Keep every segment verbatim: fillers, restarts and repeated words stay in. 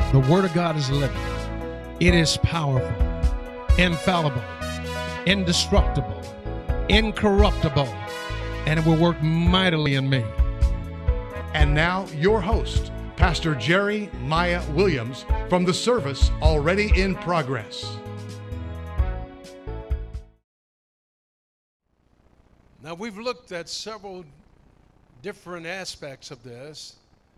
The Word of God is living. It is powerful, infallible, indestructible, incorruptible, and it will work mightily in me. And now, your host, Pastor Jerry Maya Williams, from the service already in progress. Now, we've looked at several different aspects of this.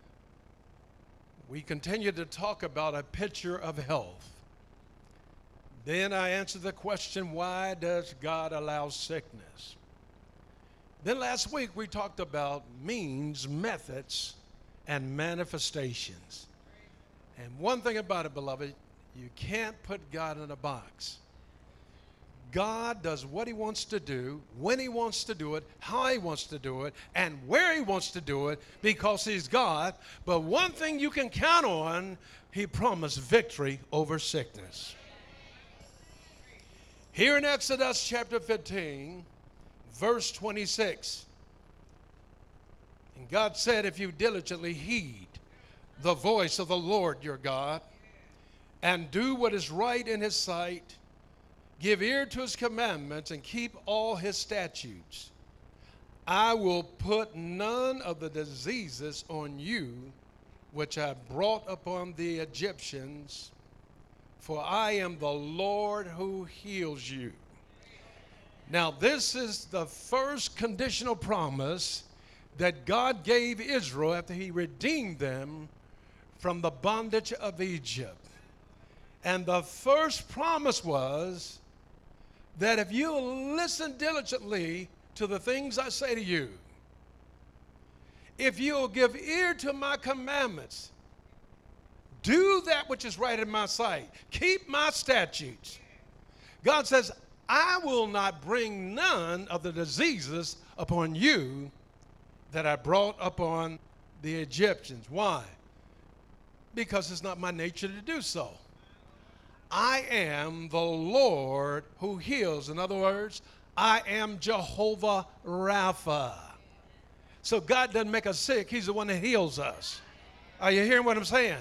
We continue to talk about a picture of health. Then I answered the question, why does God allow sickness? Then last week we talked about means, methods, and manifestations. And one thing about it, beloved, you can't put God in a box. God does what he wants to do, when he wants to do it, how he wants to do it, and where he wants to do it, because he's God. But one thing you can count on, he promised victory over sickness. Here in Exodus chapter fifteen, verse twenty-six, and God said, if you diligently heed the voice of the Lord your God, and do what is right in his sight, give ear to his commandments, and keep all his statutes, I will put none of the diseases on you which I brought upon the Egyptians, for I am the Lord who heals you. Now, this is the first conditional promise that God gave Israel after he redeemed them from the bondage of Egypt. And the first promise was that if you listen diligently to the things I say to you, if you'll give ear to my commandments, do that which is right in my sight, keep my statutes, God says, I will not bring none of the diseases upon you that I brought upon the Egyptians. Why? Because it's not my nature to do so. I am the Lord who heals. In other words, I am Jehovah Rapha. So God doesn't make us sick. He's the one that heals us. Are you hearing what I'm saying?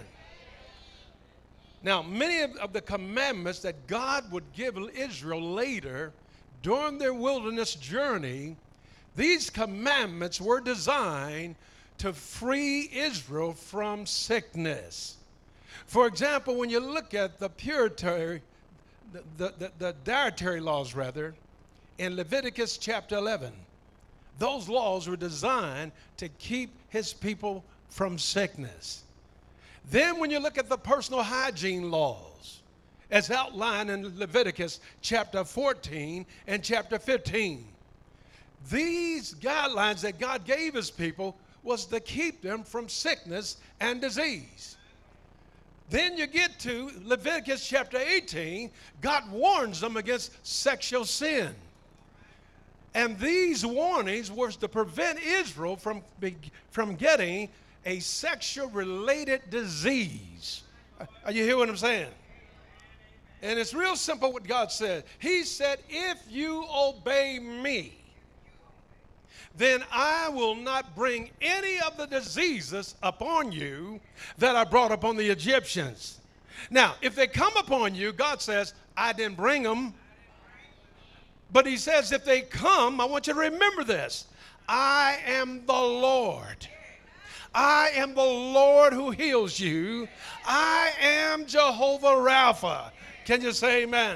Now, many of, of the commandments that God would give Israel later during their wilderness journey, these commandments were designed to free Israel from sickness. For example, when you look at the purity, the, the, the, the dietary laws, rather, in Leviticus chapter eleven, those laws were designed to keep his people from sickness. Then when you look at the personal hygiene laws, as outlined in Leviticus chapter fourteen and chapter fifteen, these guidelines that God gave his people was to keep them from sickness and disease. Then you get to Leviticus chapter eighteen, God warns them against sexual sin. And these warnings were to prevent Israel from, from getting a sexual-related disease. Are you hearing what I'm saying? And it's real simple what God said. He said, if you obey me, then I will not bring any of the diseases upon you that I brought upon the Egyptians. Now, if they come upon you, God says, I didn't bring them. But he says, if they come, I want you to remember this. I am the Lord. I am the Lord who heals you. I am Jehovah Rapha. Can you say amen?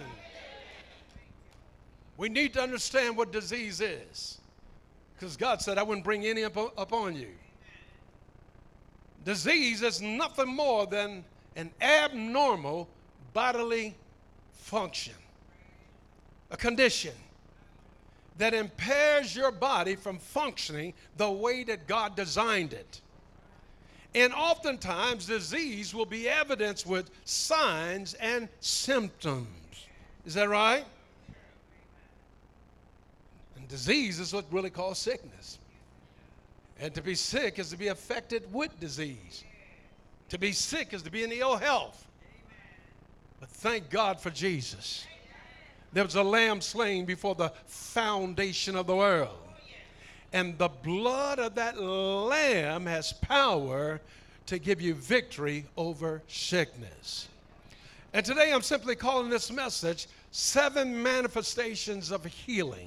We need to understand what disease is, because God said I wouldn't bring any up, upon you. Disease is nothing more than an abnormal bodily function, a condition that impairs your body from functioning the way that God designed it. And oftentimes, disease will be evidenced with signs and symptoms. Is that right? And disease is what really causes sickness. And to be sick is to be affected with disease. To be sick is to be in ill health. But thank God for Jesus. There was a lamb slain before the foundation of the world. And the blood of that lamb has power to give you victory over sickness. And today I'm simply calling this message Seven Manifestations of Healing.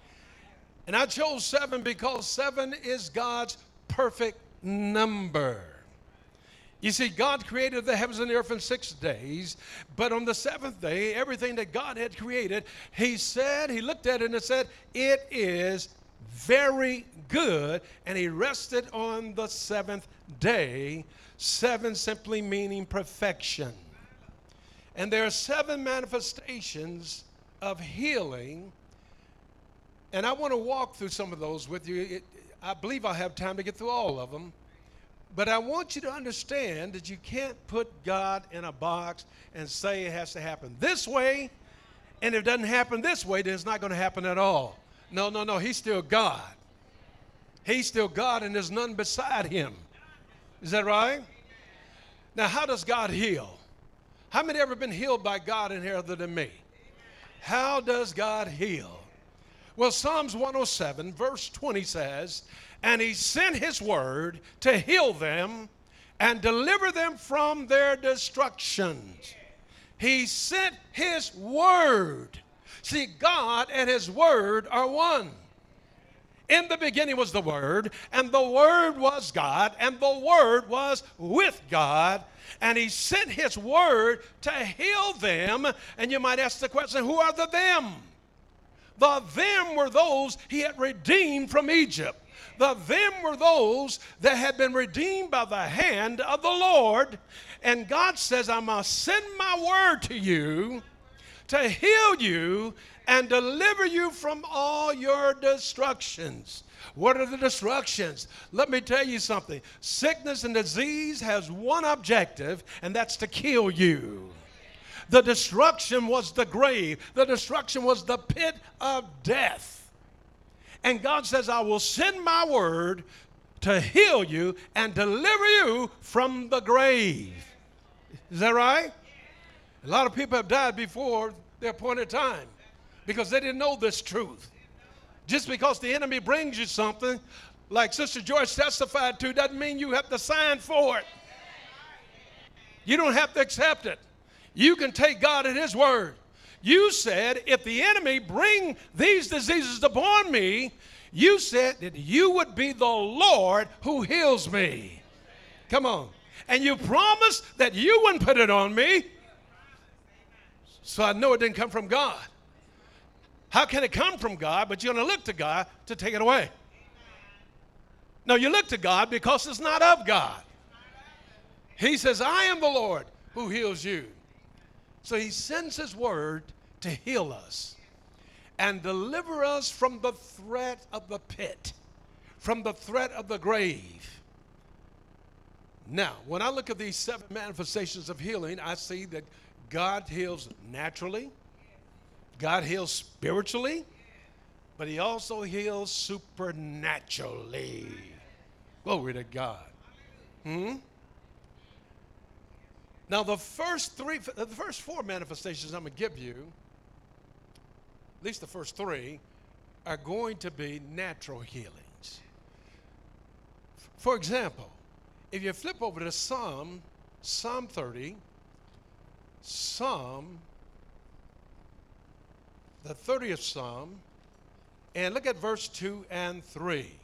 And I chose seven because seven is God's perfect number. You see, God created the heavens and the earth in six days, but on the seventh day, everything that God had created, he said, he looked at it and said, it is very good, and he rested on the seventh day, seven simply meaning perfection. And there are seven manifestations of healing, and I want to walk through some of those with you. It, I believe I'll have time to get through all of them. But I want you to understand that you can't put God in a box and say it has to happen this way, and if it doesn't happen this way, then it's not going to happen at all. No, no, no, he's still God. He's still God, and there's none beside him. Is that right? Now, how does God heal? How many ever been healed by God in here other than me? How does God heal? Well, Psalms one oh seven, verse twenty says, and he sent his word to heal them and deliver them from their destructions. He sent his word. See, God and his word are one. In the beginning was the Word, and the Word was God, and the Word was with God, and he sent his word to heal them. And you might ask the question, who are the them? The them were those he had redeemed from Egypt. The them were those that had been redeemed by the hand of the Lord. And God says, I must send my word to you to heal you and deliver you from all your destructions. What are the destructions? Let me tell you something. Sickness and disease has one objective, and that's to kill you. The destruction was the grave. The destruction was the pit of death. And God says, I will send my word to heal you and deliver you from the grave. Is that right? A lot of people have died before their appointed time because they didn't know this truth. Just because the enemy brings you something, like Sister Joyce testified to, doesn't mean you have to sign for it. You don't have to accept it. You can take God at his word. You said, if the enemy bring these diseases upon me, you said that you would be the Lord who heals me. Come on. And you promised that you wouldn't put it on me. So I know it didn't come from God. How can it come from God, but you're going to look to God to take it away? No, you look to God because it's not of God. He says, I am the Lord who heals you. So he sends his word to heal us and deliver us from the threat of the pit, from the threat of the grave. Now, when I look at these seven manifestations of healing, I see that God heals naturally, God heals spiritually, but he also heals supernaturally. Glory to God. Hmm? Now, the first three, the first four manifestations I'm going to give you, at least the first three, are going to be natural healings. For example, if you flip over to Psalm, Psalm thirty, Psalm, the thirtieth Psalm, and look at verse two and three.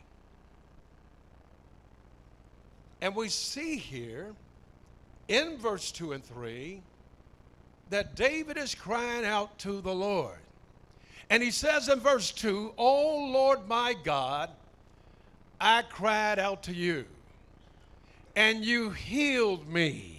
And we see here in verse two and three that David is crying out to the Lord. And he says in verse two, O Lord my God, I cried out to you, and you healed me.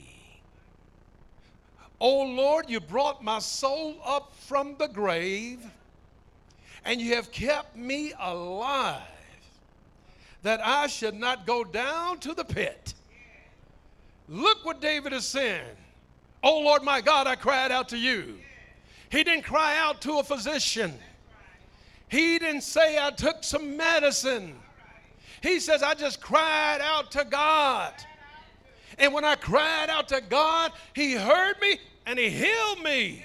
O Lord, you brought my soul up from the grave, and you have kept me alive, that I should not go down to the pit. Look what David is saying. Oh Lord my God, I cried out to you. He didn't cry out to a physician. He didn't say I took some medicine. He says I just cried out to God. And when I cried out to God, he heard me and he healed me.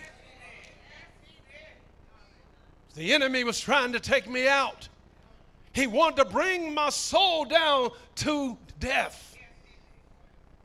The enemy was trying to take me out. He wanted to bring my soul down to death.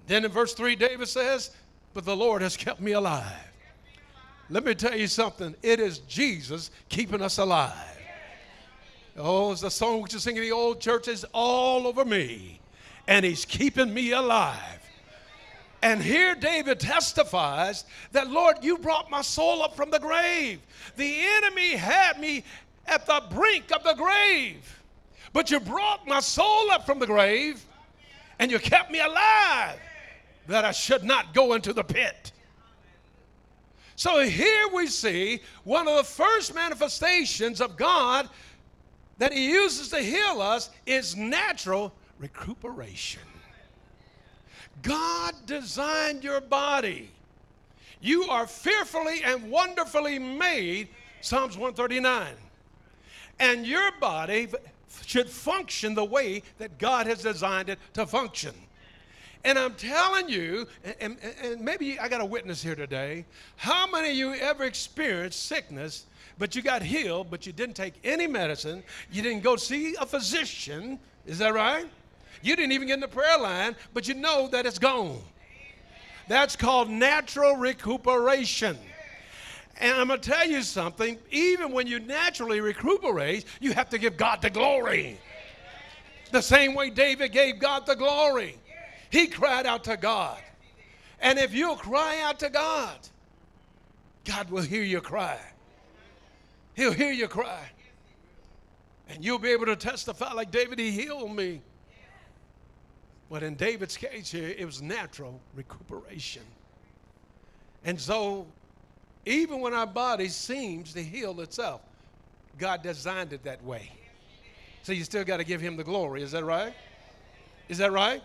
Then in verse three, David says, but the Lord has kept me alive. Let me tell you something. It is Jesus keeping us alive. Oh, it's a song which is singing in the old churches, all over me, and he's keeping me alive. And here David testifies that, Lord, you brought my soul up from the grave. The enemy had me at the brink of the grave, but you brought my soul up from the grave, and you kept me alive, that I should not go into the pit. So here we see one of the first manifestations of God that he uses to heal us is natural recuperation. God designed your body. You are fearfully and wonderfully made, Psalms one thirty-nine. And your body should function the way that God has designed it to function. And I'm telling you, and, and, and maybe I got a witness here today, how many of you ever experienced sickness, but you got healed, but you didn't take any medicine, you didn't go see a physician, is that right? You didn't even get in the prayer line, but you know that it's gone. That's called natural recuperation. And I'm going to tell you something, even when you naturally recuperate, you have to give God the glory. The same way David gave God the glory. He cried out to God. And if you'll cry out to God, God will hear your cry. He'll hear your cry. And you'll be able to testify like David, he healed me. But in David's case here, it was natural recuperation. And so, even when our body seems to heal itself, God designed it that way. So you still got to give him the glory. Is that right? Is that right?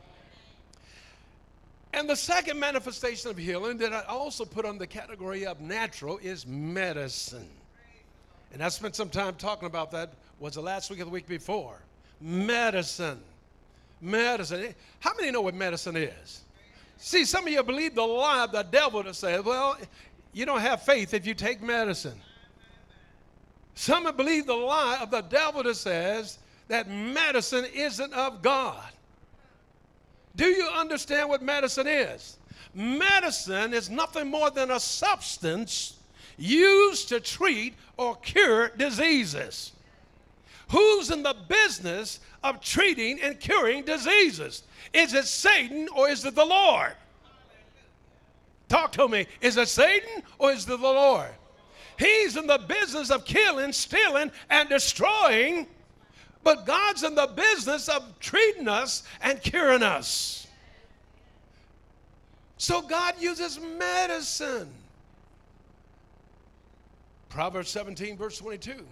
And the second manifestation of healing that I also put on the category of natural is medicine. And I spent some time talking about that. Was the last week or the week before? Medicine. Medicine. How many know what medicine is? See, some of you believe the lie of the devil to say, well, you don't have faith if you take medicine. Some believe the lie of the devil that says that medicine isn't of God. Do you understand what medicine is? Medicine is nothing more than a substance used to treat or cure diseases. Who's in the business of treating and curing diseases? Is it Satan or is it the Lord? Talk to me. Is it Satan or is it the Lord? He's in the business of killing, stealing, and destroying, but God's in the business of treating us and curing us. So God uses medicine. Proverbs seventeen, verse twenty-two.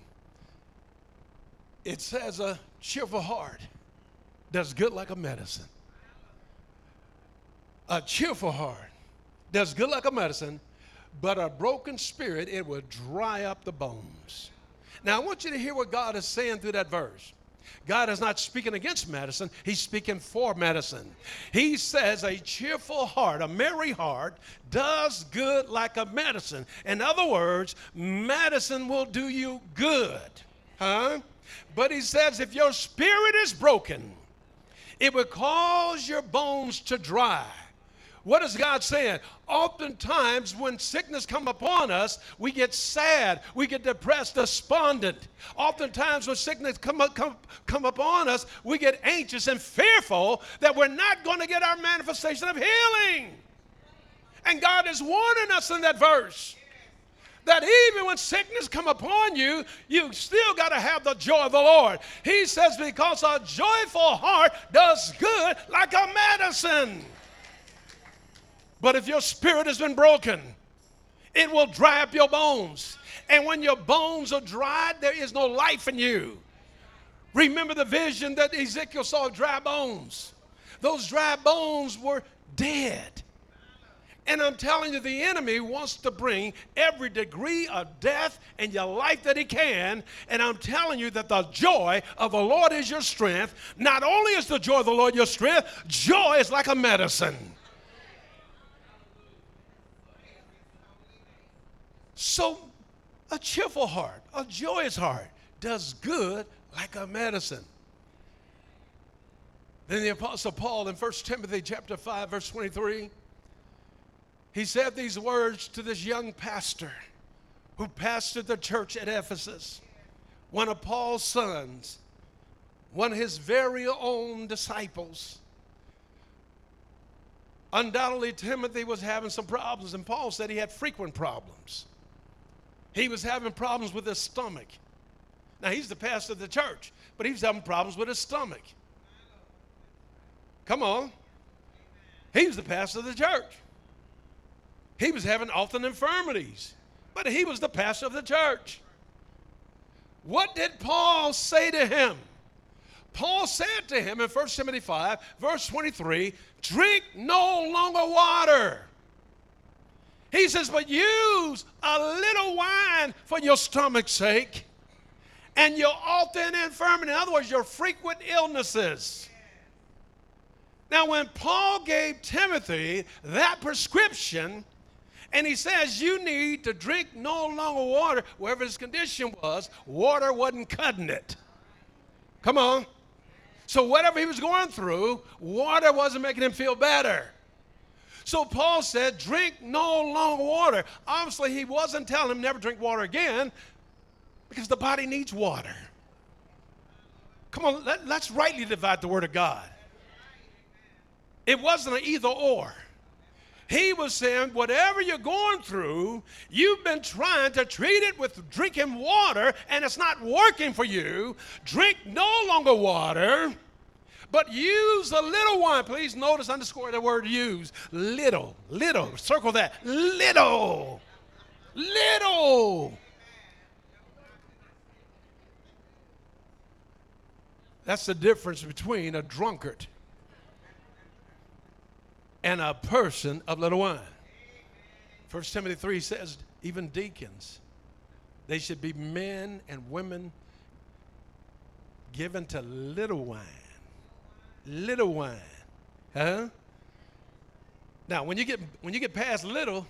It says a cheerful heart does good like a medicine. A cheerful heart does good like a medicine, but a broken spirit, it will dry up the bones. Now, I want you to hear what God is saying through that verse. God is not speaking against medicine. He's speaking for medicine. He says a cheerful heart, a merry heart, does good like a medicine. In other words, medicine will do you good. Huh? But he says if your spirit is broken, it will cause your bones to dry. What is God saying? Oftentimes when sickness comes upon us, we get sad, we get depressed, despondent. Oftentimes when sickness come, come, come upon us, we get anxious and fearful that we're not going to get our manifestation of healing. And God is warning us in that verse that even when sickness come upon you, you still got to have the joy of the Lord. He says because a joyful heart does good like a medicine. But if your spirit has been broken, it will dry up your bones. And when your bones are dried, there is no life in you. Remember the vision that Ezekiel saw of dry bones. Those dry bones were dead. And I'm telling you, the enemy wants to bring every degree of death in your life that he can. And I'm telling you that the joy of the Lord is your strength. Not only is the joy of the Lord your strength, joy is like a medicine. So a cheerful heart, a joyous heart does good like a medicine. Then the Apostle Paul in First Timothy chapter five, verse twenty-three, he said these words to this young pastor who pastored the church at Ephesus, one of Paul's sons, one of his very own disciples. Undoubtedly, Timothy was having some problems, and Paul said he had frequent problems. He was having problems with his stomach. Now, he's the pastor of the church, but he was having problems with his stomach. Come on. He was the pastor of the church. He was having often infirmities, but he was the pastor of the church. What did Paul say to him? Paul said to him in First Timothy five, verse twenty-three, drink no longer water. He says, but use a little wine for your stomach's sake and your often infirmity. In other words, your frequent illnesses. Now, when Paul gave Timothy that prescription, and he says you need to drink no longer water, wherever his condition was, water wasn't cutting it. Come on. So whatever he was going through, water wasn't making him feel better. So Paul said, drink no longer water. Obviously, he wasn't telling him never drink water again, because the body needs water. Come on, let, let's rightly divide the word of God. It wasn't an either or. He was saying, whatever you're going through, you've been trying to treat it with drinking water, and it's not working for you. Drink no longer water, but use a little wine. Please notice, underscore the word use. Little, little, circle that. Little, little. That's the difference between a drunkard and a person of little wine. First Timothy three says, even deacons, they should be men and women given to little wine. Little wine. Huh? Now, when you get when you get past little,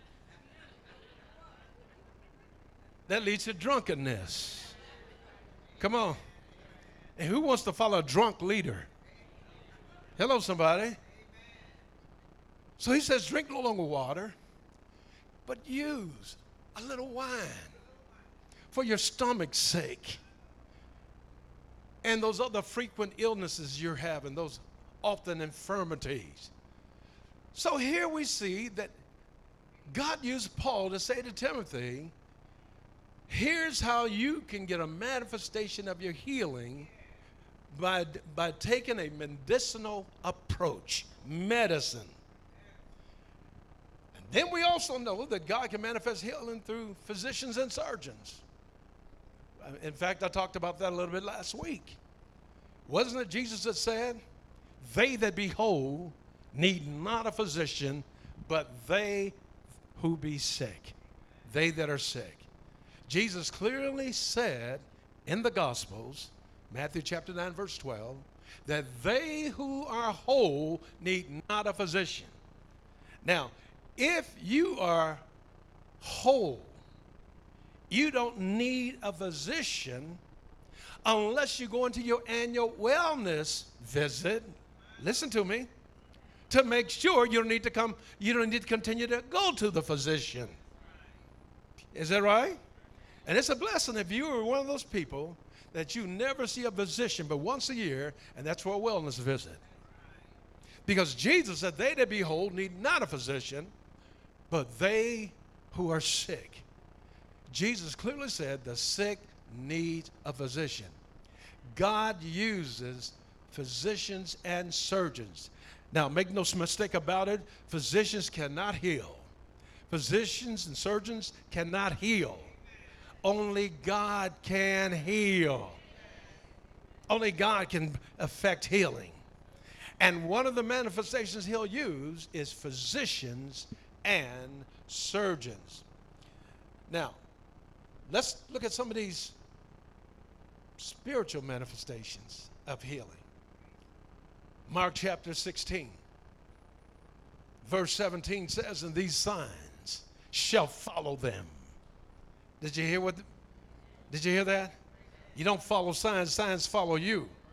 that leads to drunkenness. Come on. And who wants to follow a drunk leader? Hello, somebody. So he says, drink no longer water, but use a little wine for your stomach's sake. And those other frequent illnesses you're having, those often infirmities. So here we see that God used Paul to say to Timothy, here's how you can get a manifestation of your healing by, by taking a medicinal approach, medicine. Then we also know that God can manifest healing through physicians and surgeons. In fact, I talked about that a little bit last week. Wasn't it Jesus that said, they that be whole need not a physician, but they who be sick, they that are sick. Jesus clearly said in the Gospels, Matthew chapter nine, verse twelve, that they who are whole need not a physician. Now, if you are whole, you don't need a physician unless you go into your annual wellness visit, listen to me, to make sure you don't need to come, you don't need to continue to go to the physician. Is that right? And it's a blessing if you are one of those people that you never see a physician but once a year, and that's for a wellness visit. Because Jesus said, they that be whole need not a physician, but they who are sick. Jesus clearly said the sick needs a physician. God uses physicians and surgeons. Now, make no mistake about it, physicians cannot heal. Physicians and surgeons cannot heal. Only God can heal. Only God can effect healing. And one of the manifestations he'll use is physicians and surgeons. Now, let's look at some of these spiritual manifestations of healing. Mark chapter sixteen, verse seventeen says, and these signs shall follow them. Did you hear what? The, did you hear that? You don't follow signs, signs follow you.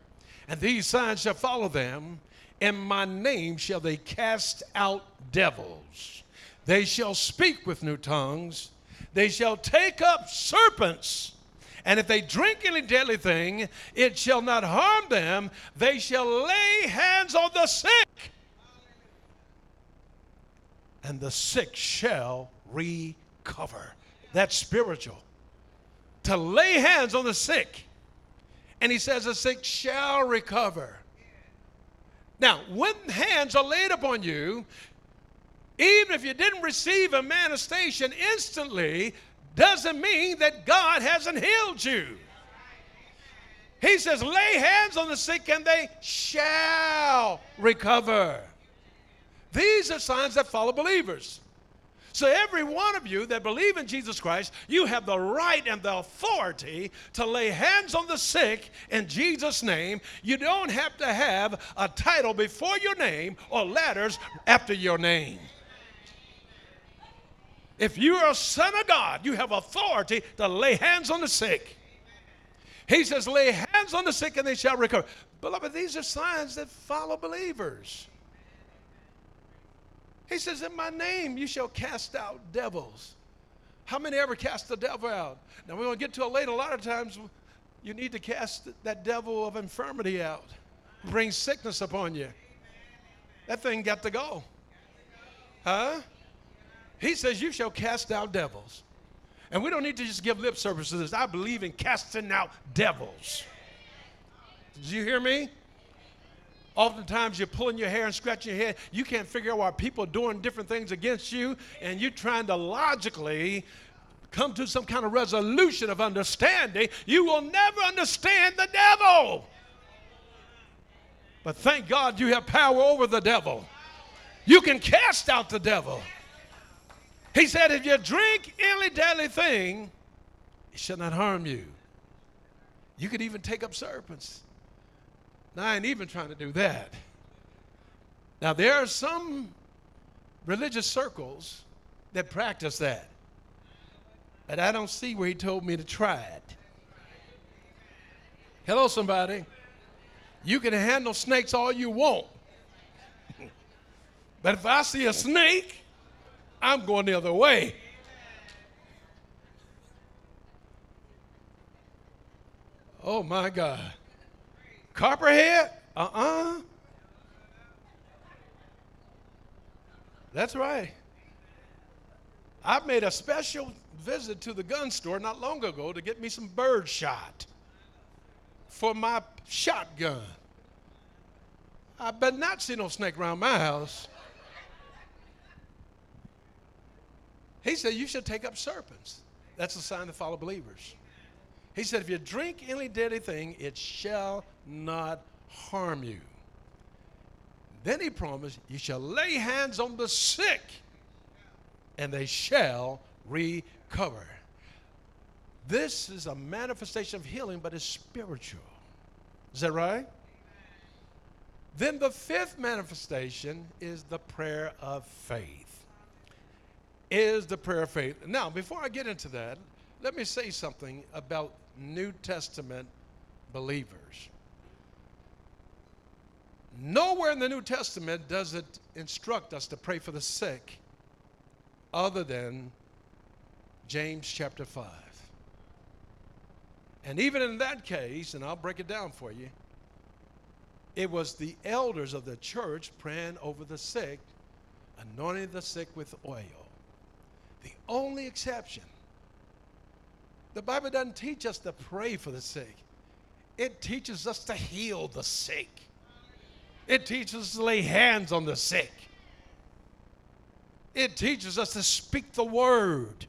And these signs shall follow them. In my name shall they cast out devils. They shall speak with new tongues. They shall take up serpents. And if they drink any deadly thing, it shall not harm them. They shall lay hands on the sick, and the sick shall recover. That's spiritual. To lay hands on the sick. And he says the sick shall recover. Now, when hands are laid upon you, even if you didn't receive a manifestation instantly, doesn't mean that God hasn't healed you. He says, lay hands on the sick and they shall recover. These are signs that follow believers. So every one of you that believe in Jesus Christ, you have the right and the authority to lay hands on the sick in Jesus' name. You don't have to have a title before your name or letters after your name. If you are a son of God, you have authority to lay hands on the sick. He says, lay hands on the sick and they shall recover. Beloved, these are signs that follow believers. He says, in my name you shall cast out devils. How many ever cast the devil out? Now we're going to get to it later. A lot of times you need to cast that devil of infirmity out. Bring sickness upon you. That thing got to go. Huh? He says, you shall cast out devils. And we don't need to just give lip service to this. I believe in casting out devils. Did you hear me? Oftentimes you're pulling your hair and scratching your head. You can't figure out why people are doing different things against you, and you're trying to logically come to some kind of resolution of understanding. You will never understand the devil. But thank God you have power over the devil. You can cast out the devil. He said, if you drink any deadly thing, it shall not harm you. You could even take up serpents. Now, I ain't even trying to do that. Now, there are some religious circles that practice that. And I don't see where he told me to try it. Hello, somebody. You can handle snakes all you want. But if I see a snake, I'm going the other way. Oh, my God. Copperhead? Uh-uh. That's right. I made a special visit to the gun store not long ago to get me some bird shot for my shotgun. I better not see no snake around my house. He said, you should take up serpents. That's a sign to follow believers. He said, if you drink any deadly thing, it shall not harm you. Then he promised, you shall lay hands on the sick, and they shall recover. This is a manifestation of healing, but it's spiritual. Is that right? Then the fifth manifestation is the prayer of faith. Is the prayer of faith. Now, before I get into that, let me say something about New Testament believers. Nowhere in the New Testament does it instruct us to pray for the sick other than James chapter five. And even in that case, and I'll break it down for you, it was the elders of the church praying over the sick, anointing the sick with oil. The only exception. The Bible doesn't teach us to pray for the sick. It teaches us to heal the sick. It teaches us to lay hands on the sick. It teaches us to speak the word.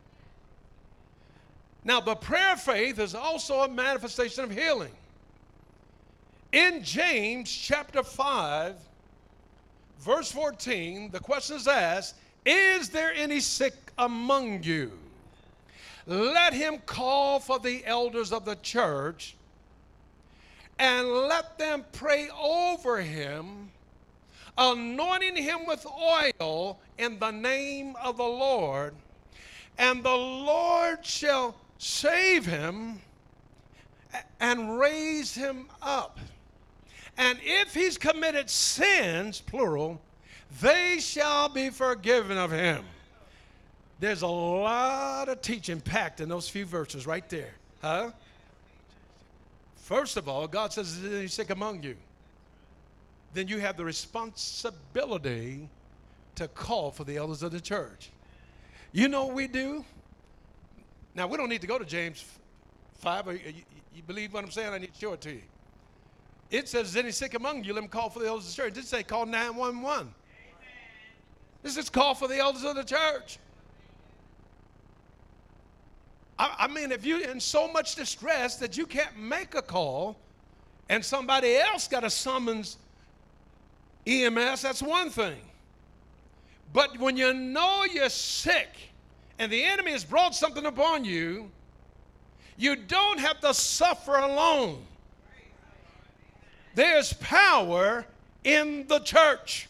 Now, the prayer of faith is also a manifestation of healing. In James chapter five, verse fourteen, the question is asked, is there any sick among you? Let him call for the elders of the church and let them pray over him, anointing him with oil in the name of the Lord. And the Lord shall save him and raise him up. And if he's committed sins, plural, they shall be forgiven of him. There's a lot of teaching packed in those few verses right there. Huh? First of all, God says, is any sick among you? Then you have the responsibility to call for the elders of the church. You know what we do? Now, we don't need to go to James five. You, you believe what I'm saying? I need to show it to you. It says, is any sick among you? Let them call for the elders of the church. It didn't say call nine one one. This is call for the elders of the church. I, I mean, if you're in so much distress that you can't make a call and somebody else got to summons E M S, that's one thing. But when you know you're sick and the enemy has brought something upon you, you don't have to suffer alone. There's power in the church.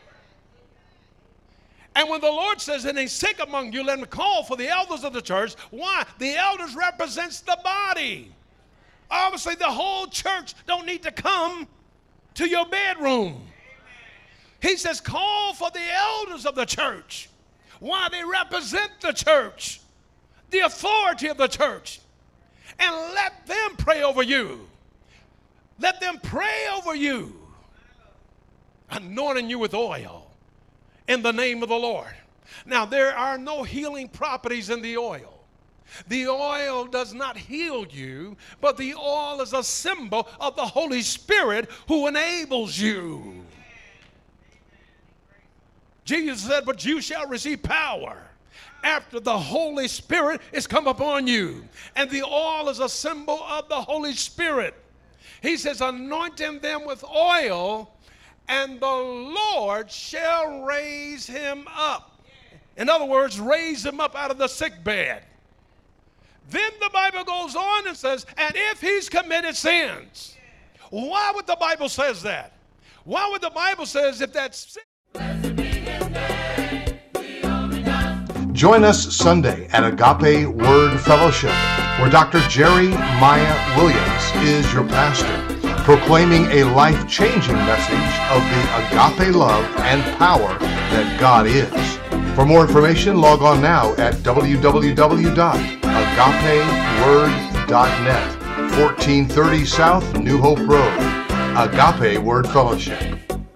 And when the Lord says, and he's sick among you, let him call for the elders of the church. Why? The elders represents the body. Obviously, the whole church don't need to come to your bedroom. He says, call for the elders of the church. Why? They represent the church, the authority of the church. And let them pray over you. Let them pray over you, anointing you with oil in the name of the Lord. Now, there are no healing properties in the oil. The oil does not heal you, but the oil is a symbol of the Holy Spirit who enables you. Jesus said, but you shall receive power after the Holy Spirit is come upon you. And the oil is a symbol of the Holy Spirit. He says, anointing them with oil, and the Lord shall raise him up. In other words, raise him up out of the sick bed. Then the Bible goes on and says, and if he's committed sins. Why would the Bible says that? Why would the Bible says if that's sin? Join us Sunday at Agape Word Fellowship, where Doctor Jerry Maya Williams is your pastor, proclaiming a life-changing message of the agape love and power that God is. For more information, log on now at w w w dot agape word dot net, fourteen thirty South New Hope Road, Agape Word Fellowship.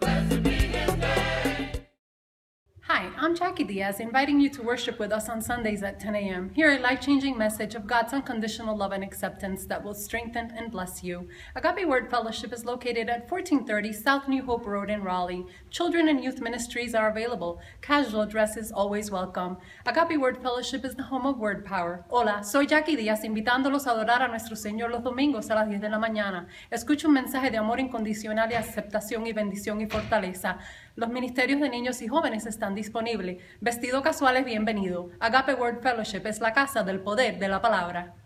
Hi, I'm Jackie Diaz, inviting you to worship with us on Sundays at ten a m Hear a life-changing message of God's unconditional love and acceptance that will strengthen and bless you. Agape Word Fellowship is located at fourteen thirty South New Hope Road in Raleigh. Children and youth ministries are available. Casual dress is always welcome. Agape Word Fellowship is the home of word power. Hola, soy Jackie Diaz, invitándolos a adorar a nuestro Señor los domingos a las diez de la mañana. Escucha un mensaje de amor incondicional y aceptación y bendición y fortaleza. Los ministerios de niños y jóvenes están disponibles. Vestido casual es bienvenido. Agape Word Fellowship es la casa del poder de la palabra.